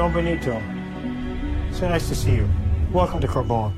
Don Benito. So nice to see you. Welcome to Carbon.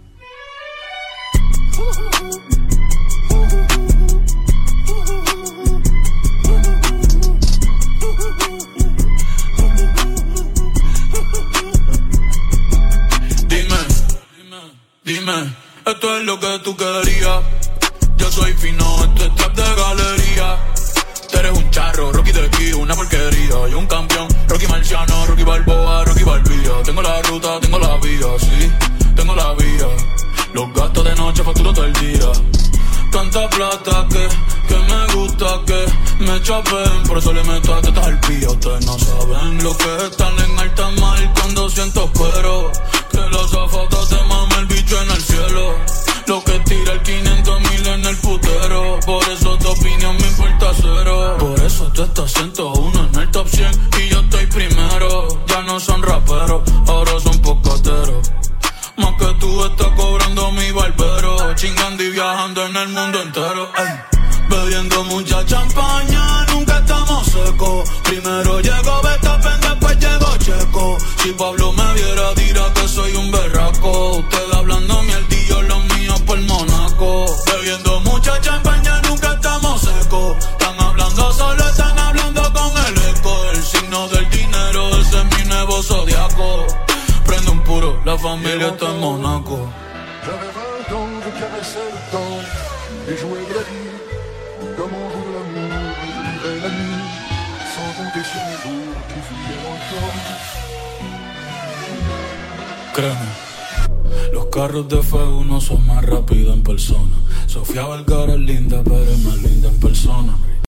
Dime, esto es lo que tú querías. Yo soy fino, esto es trap de galería. Tú eres un charro, Rocky de aquí, una porquería. Yo un campeón, Rocky Marciano, Rocky Balboa, Rocky Balbía. Tengo la ruta, tengo la vía, sí, tengo la vía. Los gastos de noche facturo todo el día. Tanta plata que me gusta que me chapen. Por eso le meto a tetas al pío. Ustedes no saben lo que es estar en alta mar cuando siento cuero. Que los zapatos te mame el bicho en el cielo. Lo que tira el 500,000 en el putero. Por eso tu opinión me importa cero. Por eso tú estás 101 en el top 100 y yo estoy primero. Ya no son raperos, ahora son pocateros. Más que tú estás cobrando mi barbero. Chingando y viajando en el mundo entero. Ey. Bebiendo mucha champaña, nunca estamos secos. Primero llegó Verstappen, después llegó Checo. Si Pablo me viera dirá que soy un berraco. Usted hablando mierdillo, los míos por Monaco. Bebiendo mucha champaña, nunca estamos secos. Están hablando solo, están hablando con el eco. El signo del dinero, ese es mi nuevo zodiaco. Prende un puro, la familia está en Monaco. J'avais 20 ans, je caressais le temps et jouais de la vie comme on joue de l'amour. Et je vivais la nuit sans compter sur mes jours qui fuyaient encore. Créeme, los carros de fuego no son más rápidos en persona. Sofía Vergara es linda, pero es más linda en persona.